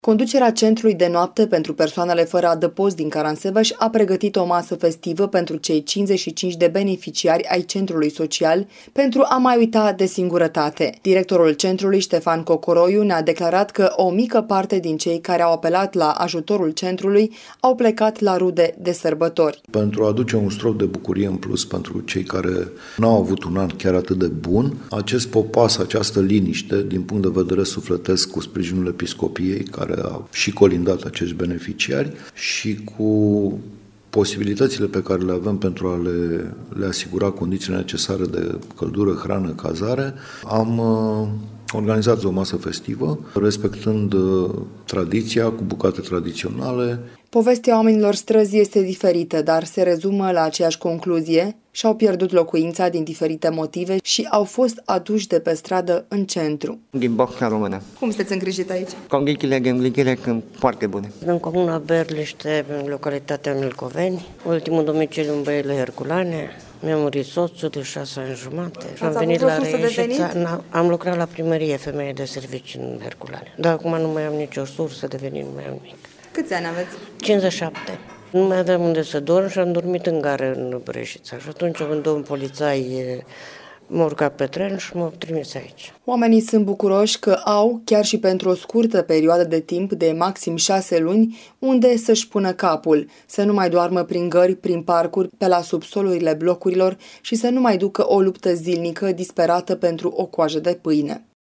Conducerea centrului de noapte pentru persoanele fără adăpost din Caransebeș a pregătit o masă festivă pentru cei 55 de beneficiari ai centrului social pentru a mai uita de singurătate. Directorul centrului, Ștefan Cocoroiu, ne-a declarat că o mică parte din cei care au apelat la ajutorul centrului au plecat la rude de sărbători. Pentru a aduce un strop de bucurie în plus pentru cei care n-au avut un an chiar atât de bun, acest popas, această liniște din punct de vedere sufletesc cu sprijinul Episcopiei, care a și colindat acești beneficiari și cu posibilitățile pe care le avem pentru a le asigura condițiile necesare de căldură, hrană, cazare, am organizat o masă festivă, respectând tradiția, cu bucate tradiționale. Povestea oamenilor străzi este diferită, dar se rezumă la aceeași concluzie: și-au pierdut locuința din diferite motive și au fost aduși de pe stradă în centru. Din Bohna Română. Cum sunteți îngrijit aici? Condițiile sunt foarte bune. În comuna Berliște, în localitatea Milcoveni, ultimul domiciliu în Băile Herculane. Mi-a murit soțul de 6 ani jumate. Am venit la Reieșița. Am lucrat la primărie, femeie de servicii în Herculane. Dar acum nu mai am nicio sursă de venit, nu mai am nimic. Câți ani aveți? 57. Nu mai aveam unde să dorm și am dormit în gară în Reieșița. Și atunci un domn polițai m-a urcat pe tren și m-a trimis aici. Oamenii sunt bucuroși că au, chiar și pentru o scurtă perioadă de timp de maxim 6 luni, unde să-și pună capul, să nu mai doarmă prin gări, prin parcuri, pe la subsolurile blocurilor și să nu mai ducă o luptă zilnică disperată pentru o coajă de pâine.